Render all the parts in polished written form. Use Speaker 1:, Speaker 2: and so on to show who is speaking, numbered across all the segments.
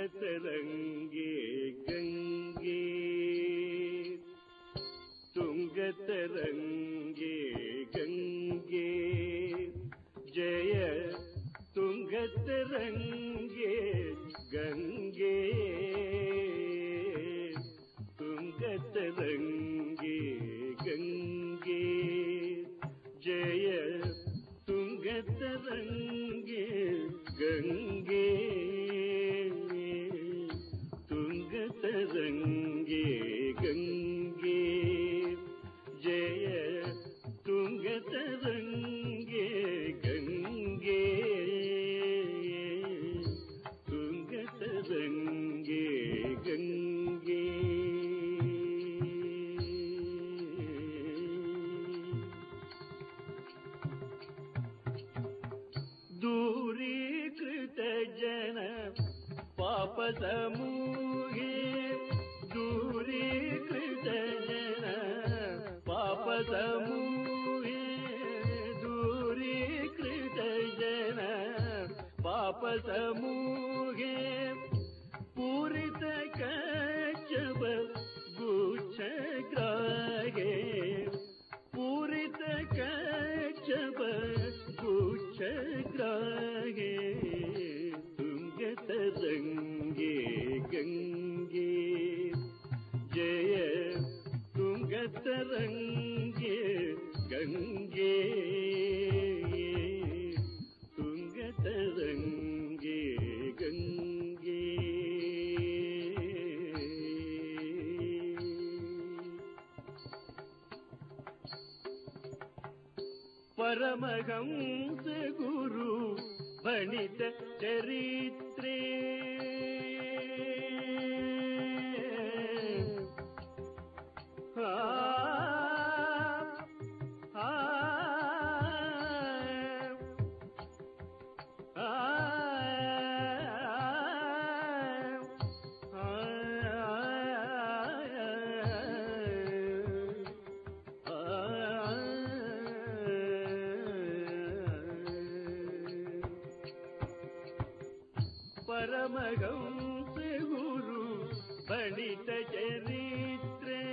Speaker 1: तुंगतरंगे गंगे तुंगतरंगे गंगे जय तुंगतरंगे गंगे तुंगतरंगे गंगे जय तुंगतरंगे गंगे तुंगतरंगे गंगे जय तुंगतरंगे गंगे तुंगतरंगे गंगे दूरीकृत जन पाप समूहे दूरीकृत जन पाप समूहे दूरीकृत जन पाप समूहे पूरित कच्छप गुच्छ ग्राहे पूरित कच्छप गुच्छ ग्राहे तुंगतरंगे गंगे जय तुंगतरंगे गंगे तुंगतरंगे गंगे परमहंस गुरु भणित चरित्रे परमहंस गुरु भणित चरित्रे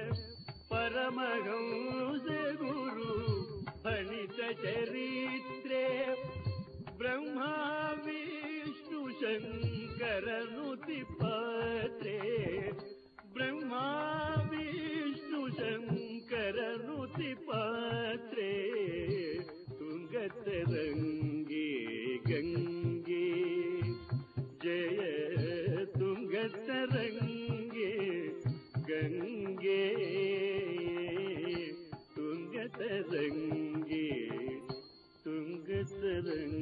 Speaker 1: परमहंस गुरु भणित चरित्रे ब्रह्मा विष्णु शंकर नुति पात्रे ब्रह्मा विष्णु शंकर नुति पात्रे तुंगतरंगे गंगे जय तुंगतरंगे गंगे तुंगतरंगे तुंगतरंगे